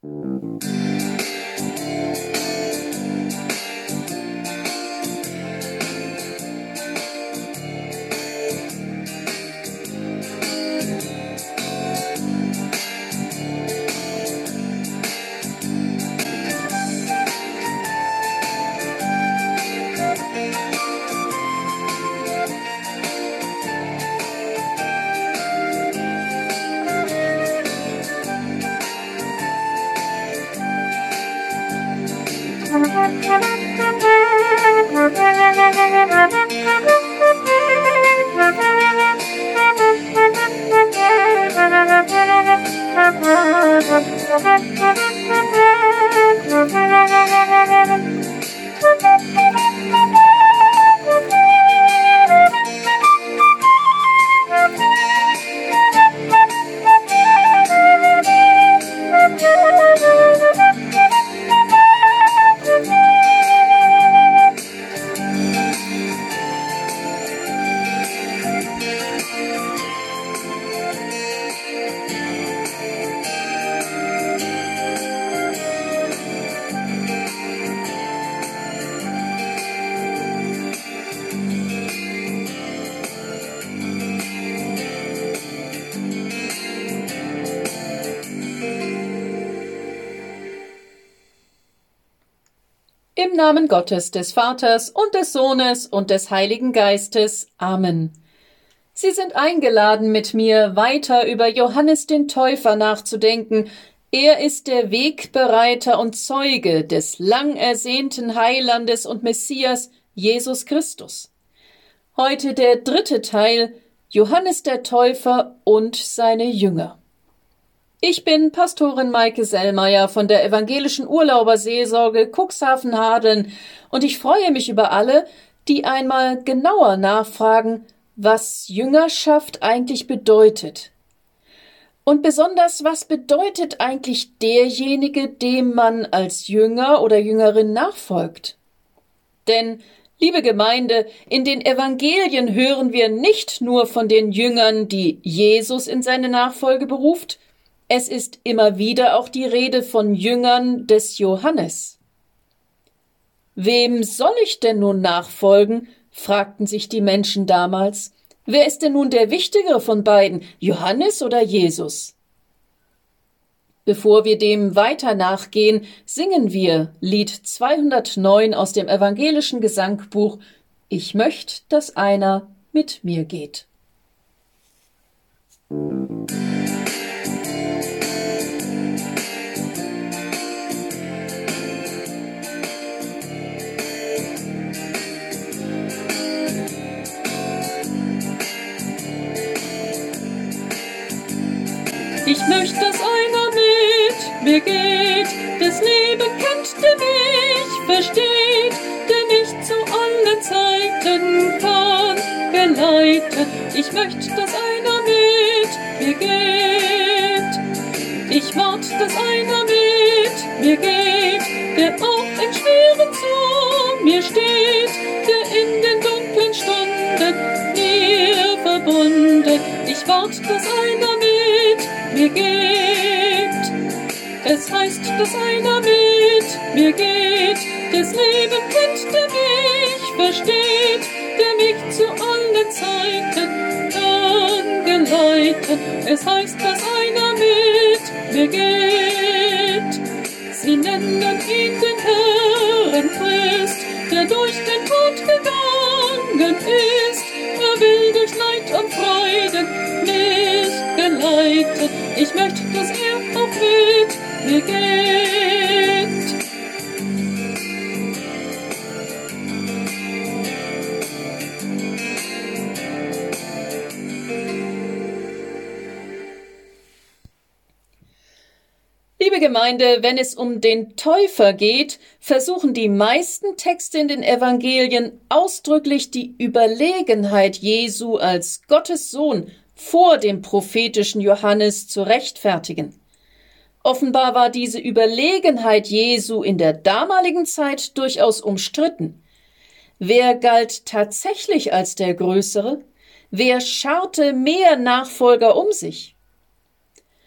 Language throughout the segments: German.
Im Namen Gottes, des Vaters und des Sohnes und des Heiligen Geistes. Amen. Sie sind eingeladen, mit mir weiter über Johannes den Täufer nachzudenken. Er ist der Wegbereiter und Zeuge des lang ersehnten Heilandes und Messias, Jesus Christus. Heute der 3. Teil, Johannes der Täufer und seine Jünger. Ich bin Pastorin Maike Sellmeier von der Evangelischen Urlauberseelsorge Cuxhaven-Hadeln und ich freue mich über alle, die einmal genauer nachfragen, was Jüngerschaft eigentlich bedeutet. Und besonders, was bedeutet eigentlich derjenige, dem man als Jünger oder Jüngerin nachfolgt? Denn, liebe Gemeinde, in den Evangelien hören wir nicht nur von den Jüngern, die Jesus in seine Nachfolge beruft, es ist immer wieder auch die Rede von Jüngern des Johannes. Wem soll ich denn nun nachfolgen? Fragten sich die Menschen damals. Wer ist denn nun der wichtigere von beiden, Johannes oder Jesus? Bevor wir dem weiter nachgehen, singen wir Lied 209 aus dem evangelischen Gesangbuch Ich möcht, dass einer mit mir geht. Ich möcht, dass einer mit mir geht, das Leben kennt, der mich versteht, der mich zu allen Zeiten kann geleiten. Ich möcht, dass einer mit mir geht. Ich wart, dass einer mit mir geht, der auch in Schweren zu mir steht, der in den dunklen Stunden mir verbunden. Ich wart, dass einer mit mir geht. Es heißt, dass einer mit mir geht, das Leben kennt, der mich versteht, der mich zu allen Zeiten kann geleiten. Es heißt, dass einer mit mir geht. Sie nennen ihn den Herrn Christ, der durch den Tod gegangen ist. Er will durch Leid und Freuden mich geleiten. Ich möchte, dass er auch mit mir geht. Liebe Gemeinde, wenn es um den Täufer geht, versuchen die meisten Texte in den Evangelien ausdrücklich die Überlegenheit Jesu als Gottes Sohn vor dem prophetischen Johannes zu rechtfertigen. Offenbar war diese Überlegenheit Jesu in der damaligen Zeit durchaus umstritten. Wer galt tatsächlich als der Größere? Wer scharte mehr Nachfolger um sich?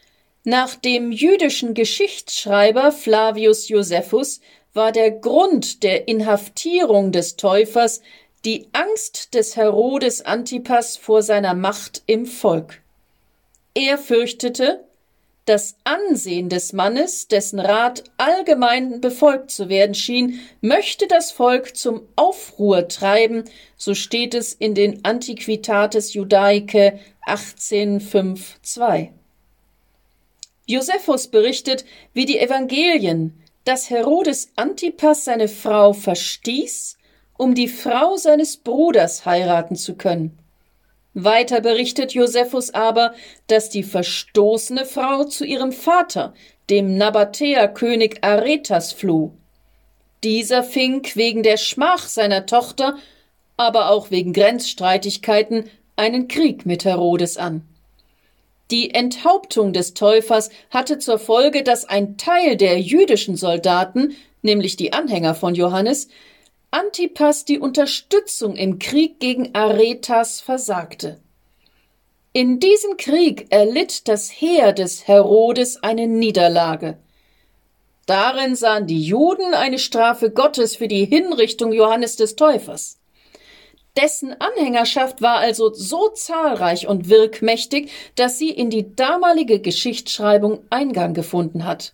Nach dem jüdischen Geschichtsschreiber Flavius Josephus war der Grund der Inhaftierung des Täufers die Angst des Herodes Antipas vor seiner Macht im Volk. Er fürchtete, das Ansehen des Mannes, dessen Rat allgemein befolgt zu werden schien, möchte das Volk zum Aufruhr treiben, so steht es in den Antiquitates Judaicae 18,5,2. Josephus berichtet, wie die Evangelien, dass Herodes Antipas seine Frau verstieß, um die Frau seines Bruders heiraten zu können. Weiter berichtet Josephus aber, dass die verstoßene Frau zu ihrem Vater, dem Nabatäerkönig Aretas, floh. Dieser fing wegen der Schmach seiner Tochter, aber auch wegen Grenzstreitigkeiten, einen Krieg mit Herodes an. Die Enthauptung des Täufers hatte zur Folge, dass ein Teil der jüdischen Soldaten, nämlich die Anhänger von Johannes, Antipas die Unterstützung im Krieg gegen Aretas versagte. In diesem Krieg erlitt das Heer des Herodes eine Niederlage. Darin sahen die Juden eine Strafe Gottes für die Hinrichtung Johannes des Täufers. Dessen Anhängerschaft war also so zahlreich und wirkmächtig, dass sie in die damalige Geschichtsschreibung Eingang gefunden hat.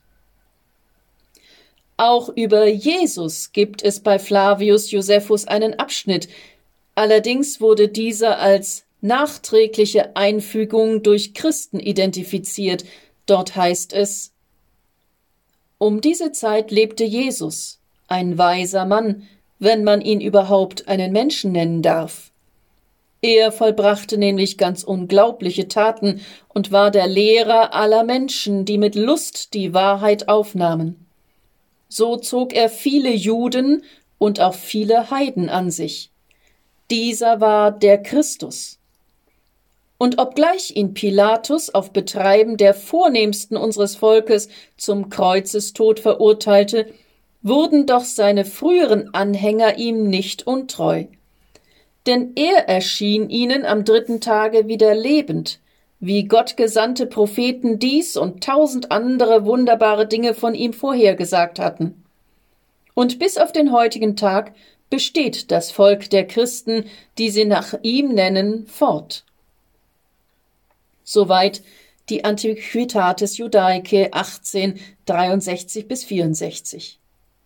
Auch über Jesus gibt es bei Flavius Josephus einen Abschnitt, allerdings wurde dieser als nachträgliche Einfügung durch Christen identifiziert. Dort heißt es: Um diese Zeit lebte Jesus, ein weiser Mann, wenn man ihn überhaupt einen Menschen nennen darf. Er vollbrachte nämlich ganz unglaubliche Taten und war der Lehrer aller Menschen, die mit Lust die Wahrheit aufnahmen. So zog er viele Juden und auch viele Heiden an sich. Dieser war der Christus. Und obgleich ihn Pilatus auf Betreiben der Vornehmsten unseres Volkes zum Kreuzestod verurteilte, wurden doch seine früheren Anhänger ihm nicht untreu. Denn er erschien ihnen am 3. Tage wieder lebend, wie gottgesandte Propheten dies und 1000 andere wunderbare Dinge von ihm vorhergesagt hatten. Und bis auf den heutigen Tag besteht das Volk der Christen, die sie nach ihm nennen, fort. Soweit die Antiquitates Judaicae 18, 63-64.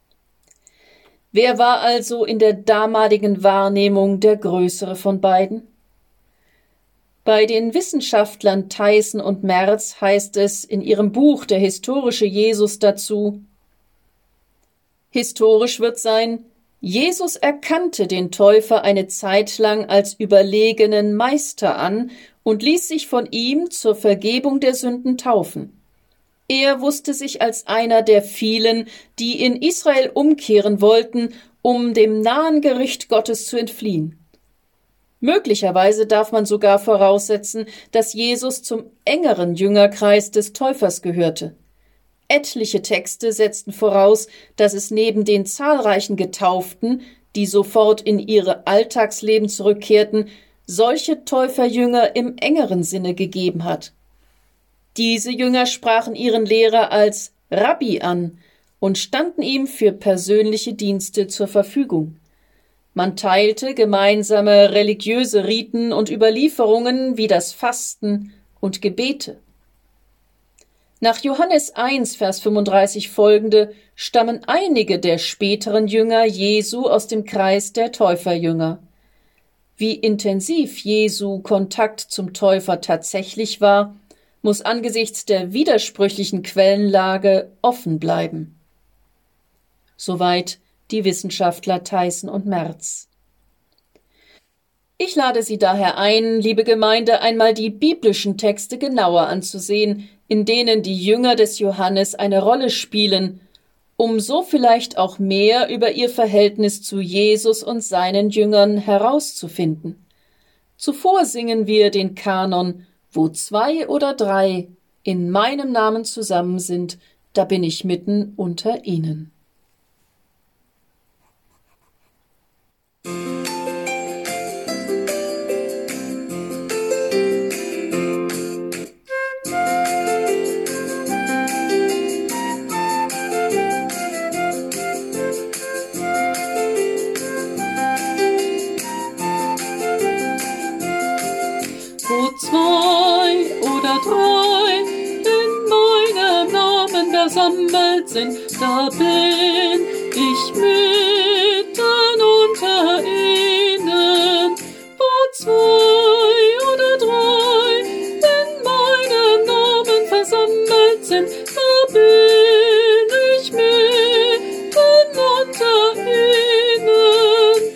Wer war also in der damaligen Wahrnehmung der Größere von beiden? Bei den Wissenschaftlern Theissen und Merz heißt es in ihrem Buch Der historische Jesus dazu: Historisch wird sein, Jesus erkannte den Täufer eine Zeit lang als überlegenen Meister an und ließ sich von ihm zur Vergebung der Sünden taufen. Er wusste sich als einer der vielen, die in Israel umkehren wollten, um dem nahen Gericht Gottes zu entfliehen. Möglicherweise darf man sogar voraussetzen, dass Jesus zum engeren Jüngerkreis des Täufers gehörte. Etliche Texte setzten voraus, dass es neben den zahlreichen Getauften, die sofort in ihre Alltagsleben zurückkehrten, solche Täuferjünger im engeren Sinne gegeben hat. Diese Jünger sprachen ihren Lehrer als Rabbi an und standen ihm für persönliche Dienste zur Verfügung. Man teilte gemeinsame religiöse Riten und Überlieferungen wie das Fasten und Gebete. Nach Johannes 1, Vers 35 folgende stammen einige der späteren Jünger Jesu aus dem Kreis der Täuferjünger. Wie intensiv Jesu Kontakt zum Täufer tatsächlich war, muss angesichts der widersprüchlichen Quellenlage offen bleiben. Soweit die Wissenschaftler Theissen und Merz. Ich lade Sie daher ein, liebe Gemeinde, einmal die biblischen Texte genauer anzusehen, in denen die Jünger des Johannes eine Rolle spielen, um so vielleicht auch mehr über ihr Verhältnis zu Jesus und seinen Jüngern herauszufinden. Zuvor singen wir den Kanon: Wo 2 oder 3 in meinem Namen zusammen sind, da bin ich mitten unter ihnen. versammelt sind, da bin ich mitten unter ihnen. Wo zwei oder drei in meinem Namen versammelt sind, da bin ich mitten unter ihnen.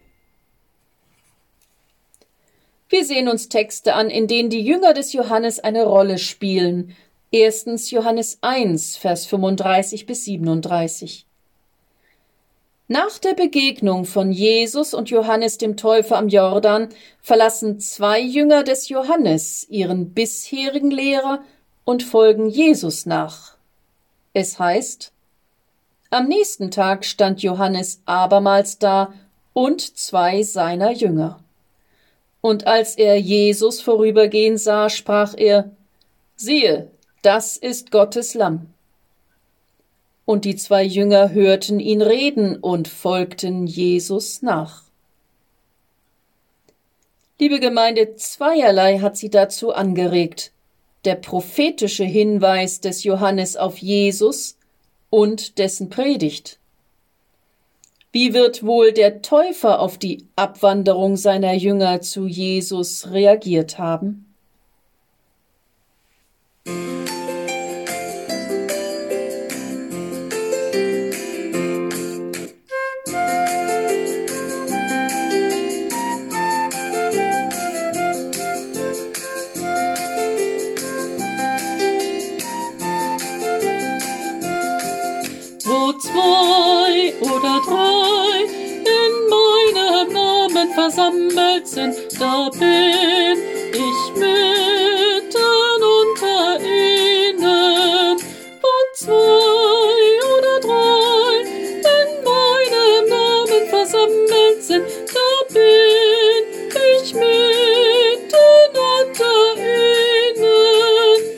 Wir sehen uns Texte an, in denen die Jünger des Johannes eine Rolle spielen. Erstens Johannes 1, Vers 35 bis 37. Nach der Begegnung von Jesus und Johannes dem Täufer am Jordan verlassen zwei Jünger des Johannes ihren bisherigen Lehrer und folgen Jesus nach. Es heißt: Am nächsten Tag stand Johannes abermals da und zwei seiner Jünger. Und als er Jesus vorübergehen sah, sprach er: Siehe, das ist Gottes Lamm. Und die zwei Jünger hörten ihn reden und folgten Jesus nach. Liebe Gemeinde, zweierlei hat sie dazu angeregt: der prophetische Hinweis des Johannes auf Jesus und dessen Predigt. Wie wird wohl der Täufer auf die Abwanderung seiner Jünger zu Jesus reagiert haben? Wo zwei oder drei in meinem Namen versammelt sind, da bin ich mitten unter ihnen. Wo zwei oder drei in meinem Namen versammelt sind, da bin ich mitten unter ihnen.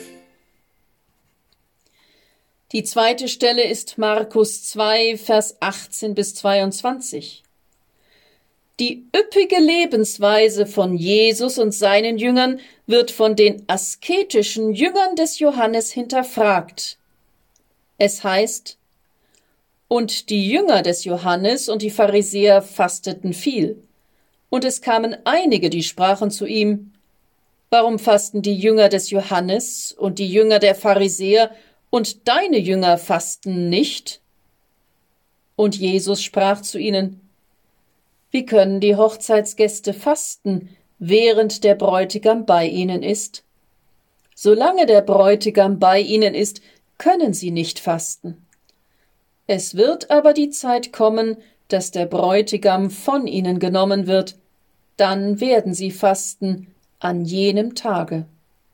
Die zweite Stelle ist Markus 2, Vers 18 bis 22. Die üppige Lebensweise von Jesus und seinen Jüngern wird von den asketischen Jüngern des Johannes hinterfragt. Es heißt: Und die Jünger des Johannes und die Pharisäer fasteten viel. Und es kamen einige, die sprachen zu ihm: Warum fasten die Jünger des Johannes und die Jünger der Pharisäer und deine Jünger fasten nicht? Und Jesus sprach zu ihnen: Wie können die Hochzeitsgäste fasten, während der Bräutigam bei ihnen ist? Solange der Bräutigam bei ihnen ist, können sie nicht fasten. Es wird aber die Zeit kommen, dass der Bräutigam von ihnen genommen wird, dann werden sie fasten an jenem Tage.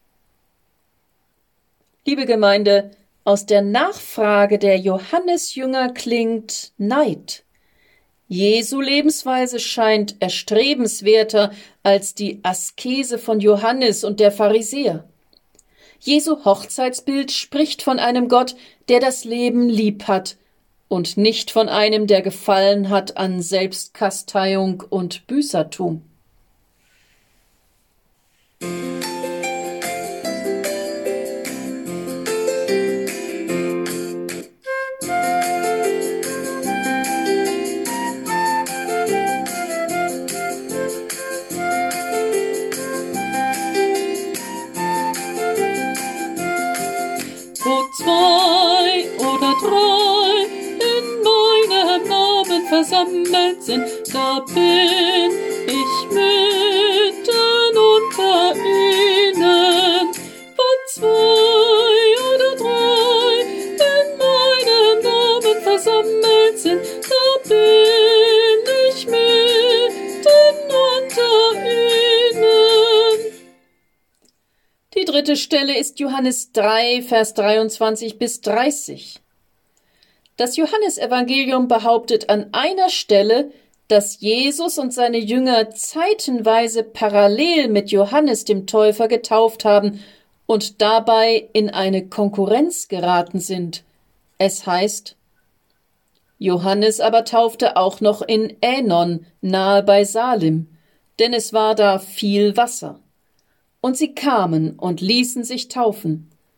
Liebe Gemeinde, aus der Nachfrage der Johannesjünger klingt Neid. Jesu Lebensweise scheint erstrebenswerter als die Askese von Johannes und der Pharisäer. Jesu Hochzeitsbild spricht von einem Gott, der das Leben lieb hat, und nicht von einem, der Gefallen hat an Selbstkasteiung und Büßertum. Wo zwei oder drei in meinem Namen versammelt sind, da bin ich mitten unter ihnen. Wo zwei oder drei in meinem Namen versammelt sind, da bin ich mitten unter ihnen. Die dritte Stelle ist Johannes 3, Vers 23 bis 30. Das Johannesevangelium behauptet an einer Stelle, dass Jesus und seine Jünger zeitenweise parallel mit Johannes dem Täufer getauft haben und dabei in eine Konkurrenz geraten sind. Es heißt: Johannes aber taufte auch noch in Änon, nahe bei Salim, denn es war da viel Wasser. Und sie kamen und ließen sich taufen.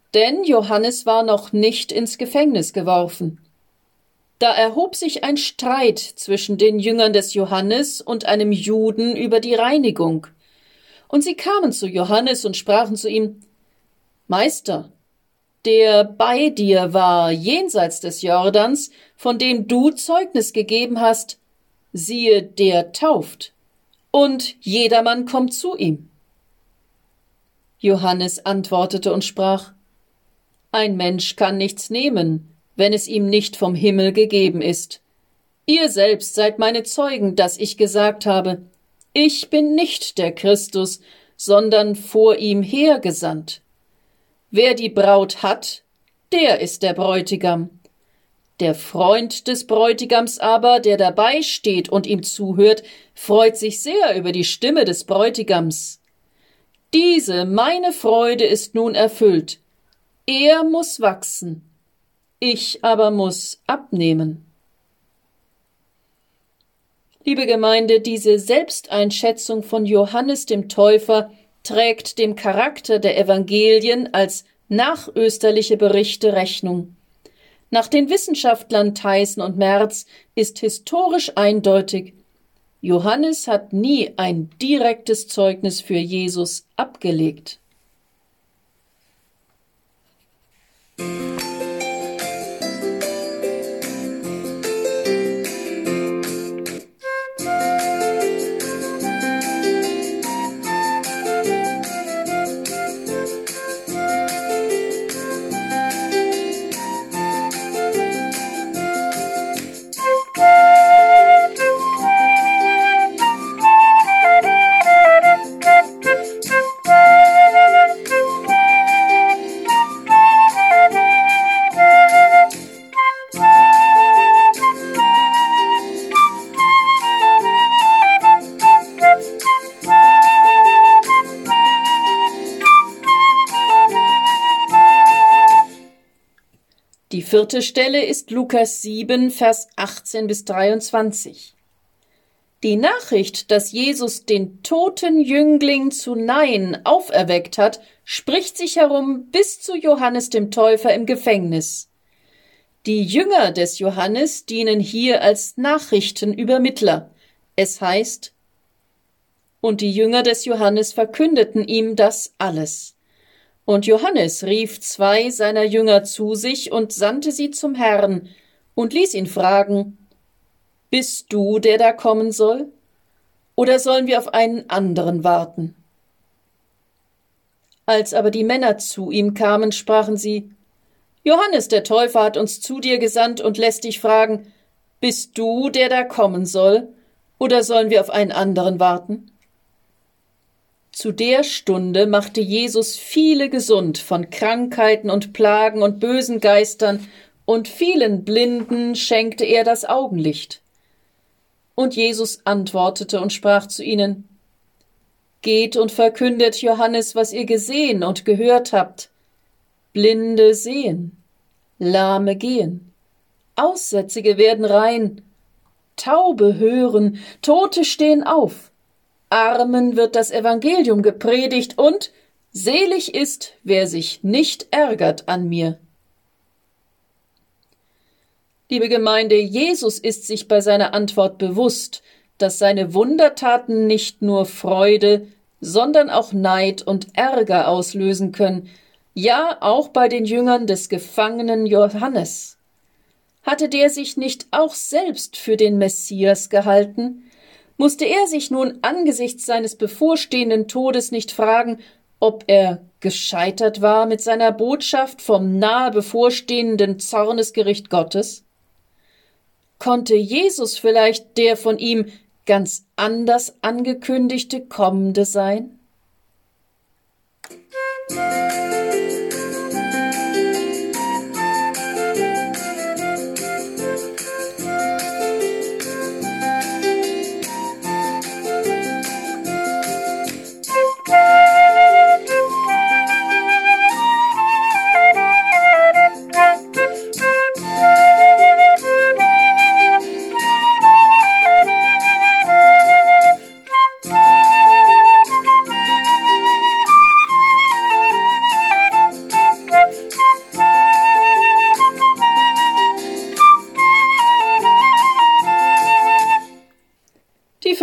denn Johannes war noch nicht ins Gefängnis geworfen. Da erhob sich ein Streit zwischen den Jüngern des Johannes und einem Juden über die Reinigung. Und sie kamen zu Johannes und sprachen zu ihm: Meister, der bei dir war jenseits des Jordans, von dem du Zeugnis gegeben hast, siehe, der tauft, und jedermann kommt zu ihm. Johannes antwortete und sprach: Ein Mensch kann nichts nehmen, wenn es ihm nicht vom Himmel gegeben ist. Ihr selbst seid meine Zeugen, dass ich gesagt habe, ich bin nicht der Christus, sondern vor ihm hergesandt. Wer die Braut hat, der ist der Bräutigam. Der Freund des Bräutigams aber, der dabei steht und ihm zuhört, freut sich sehr über die Stimme des Bräutigams. Diese meine Freude ist nun erfüllt. Er muss wachsen, ich aber muss abnehmen. Liebe Gemeinde, diese Selbsteinschätzung von Johannes dem Täufer trägt dem Charakter der Evangelien als nachösterliche Berichte Rechnung. Nach den Wissenschaftlern Theissen und Merz ist historisch eindeutig: Johannes hat nie ein direktes Zeugnis für Jesus abgelegt. Die vierte Stelle ist Lukas 7, Vers 18 bis 23. Die Nachricht, dass Jesus den toten Jüngling zu Nain auferweckt hat, spricht sich herum bis zu Johannes dem Täufer im Gefängnis. Die Jünger des Johannes dienen hier als Nachrichtenübermittler. Es heißt: Und die Jünger des Johannes verkündeten ihm das alles. Und Johannes rief 2 seiner Jünger zu sich und sandte sie zum Herrn und ließ ihn fragen: Bist du, der da kommen soll? Oder sollen wir auf einen anderen warten? Als aber die Männer zu ihm kamen, sprachen sie: Johannes der Täufer hat uns zu dir gesandt und lässt dich fragen: Bist du, der da kommen soll? Oder sollen wir auf einen anderen warten? Zu der Stunde machte Jesus viele gesund von Krankheiten und Plagen und bösen Geistern, und vielen Blinden schenkte er das Augenlicht. Und Jesus antwortete und sprach zu ihnen: Geht und verkündet Johannes, was ihr gesehen und gehört habt. Blinde sehen, Lahme gehen, Aussätzige werden rein, Taube hören, Tote stehen auf, Armen wird das Evangelium gepredigt und selig ist, wer sich nicht ärgert an mir. Liebe Gemeinde, Jesus ist sich bei seiner Antwort bewusst, dass seine Wundertaten nicht nur Freude, sondern auch Neid und Ärger auslösen können, ja auch bei den Jüngern des gefangenen Johannes. Hatte der sich nicht auch selbst für den Messias gehalten? Musste er sich nun angesichts seines bevorstehenden Todes nicht fragen, ob er gescheitert war mit seiner Botschaft vom nahe bevorstehenden Zornesgericht Gottes? Konnte Jesus vielleicht der von ihm ganz anders angekündigte Kommende sein?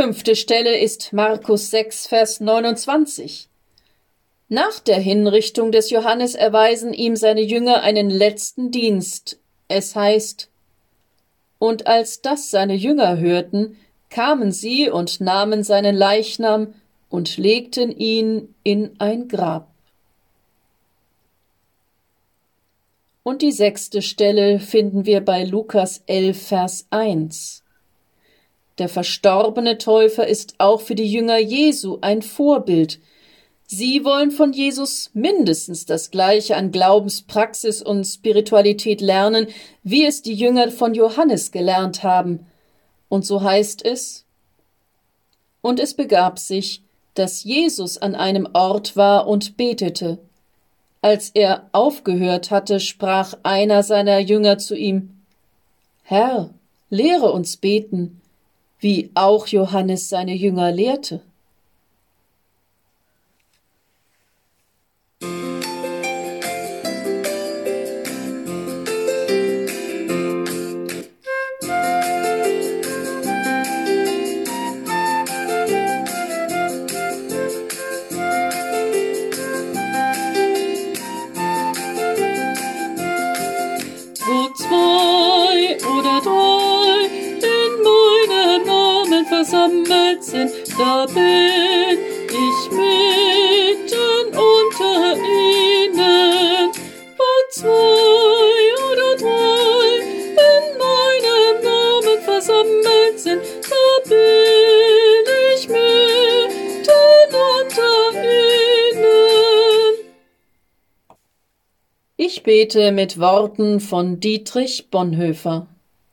5. Stelle ist Markus 6, Vers 29. Nach der Hinrichtung des Johannes erweisen ihm seine Jünger einen letzten Dienst. Es heißt: Und als das seine Jünger hörten, kamen sie und nahmen seinen Leichnam und legten ihn in ein Grab. Und die 6. Stelle finden wir bei Lukas 11, Vers 1. Der verstorbene Täufer ist auch für die Jünger Jesu ein Vorbild. Sie wollen von Jesus mindestens das Gleiche an Glaubenspraxis und Spiritualität lernen, wie es die Jünger von Johannes gelernt haben. Und so heißt es: Und es begab sich, dass Jesus an einem Ort war und betete. Als er aufgehört hatte, sprach einer seiner Jünger zu ihm: Herr, lehre uns beten, wie auch Johannes seine Jünger lehrte. Wo zwei oder drei in meinem Namen versammelt sind, da bin ich mitten unter ihnen. Wo zwei oder drei in meinem Namen versammelt sind, da bin ich mitten unter ihnen. Ich bete mit Worten von Dietrich Bonhoeffer.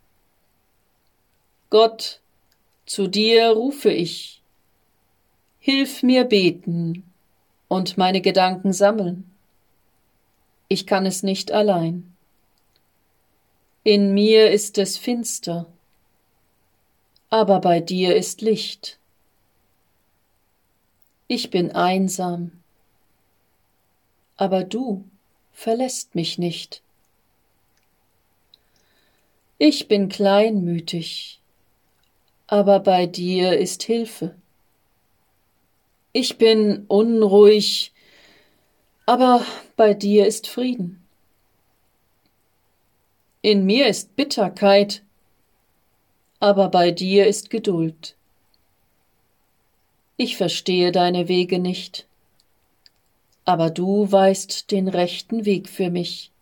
Gott, zu dir rufe ich. Hilf mir beten und meine Gedanken sammeln. Ich kann es nicht allein. In mir ist es finster, aber bei dir ist Licht. Ich bin einsam, aber du verlässt mich nicht. Ich bin kleinmütig, aber bei dir ist Hilfe. Ich bin unruhig, aber bei dir ist Frieden. In mir ist Bitterkeit, aber bei dir ist Geduld. Ich verstehe deine Wege nicht, aber du weißt den rechten Weg für mich.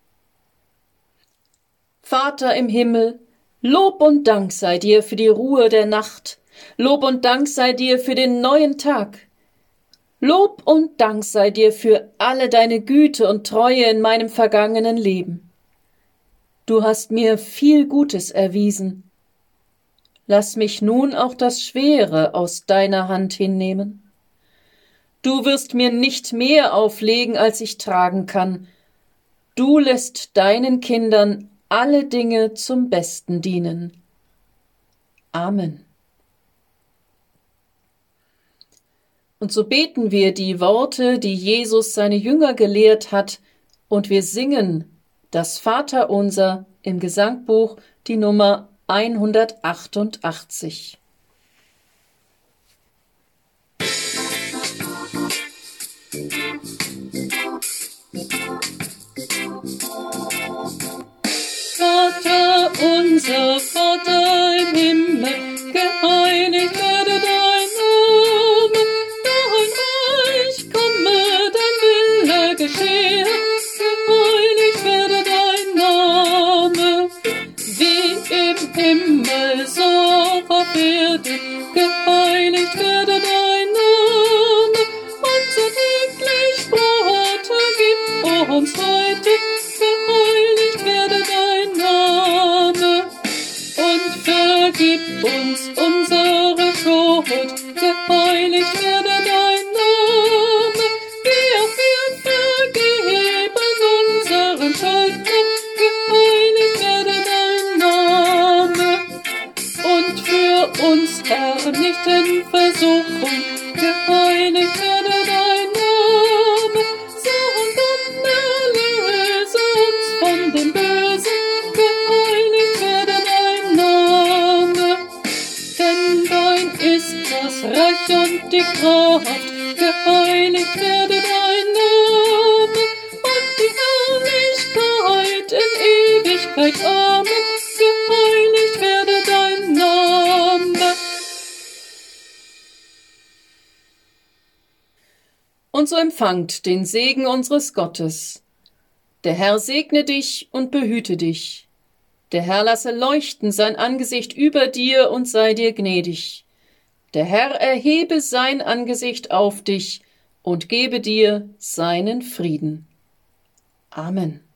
Vater im Himmel, Lob und Dank sei dir für die Ruhe der Nacht, Lob und Dank sei dir für den neuen Tag. Lob und Dank sei dir für alle deine Güte und Treue in meinem vergangenen Leben. Du hast mir viel Gutes erwiesen. Lass mich nun auch das Schwere aus deiner Hand hinnehmen. Du wirst mir nicht mehr auflegen, als ich tragen kann. Du lässt deinen Kindern alle Dinge zum Besten dienen. Amen. Und so beten wir die Worte, die Jesus seine Jünger gelehrt hat, und wir singen das Vaterunser im Gesangbuch, die Nummer 188. Vater unser, Vater im Himmel, geheiligt werde dein Name, dein Reich komme, dein Wille geschehe, geheiligt werde dein Name, wie im Himmel, so auch auf Erden, geheiligt werde dein Name, unser täglich Brot gib uns heute, geheiligt werde dein Name, und vergib uns unsere Schuld, geheiligt werde dein Name, wie auch wir vergeben unseren Schuldnern, geheiligt werde dein Name, und für uns, Herr, nicht in Versuchung, geheiligt werde dein Name, sondern erlöse uns von dem Bösen, geheiligt werde dein Name, denn und die Kraft, geheiligt werde dein Name und die Herrlichkeit in Ewigkeit. Amen, geheiligt werde dein Name. Und so empfangt den Segen unseres Gottes. Der Herr segne dich und behüte dich. Der Herr lasse leuchten sein Angesicht über dir und sei dir gnädig. Der Herr erhebe sein Angesicht auf dich und gebe dir seinen Frieden. Amen.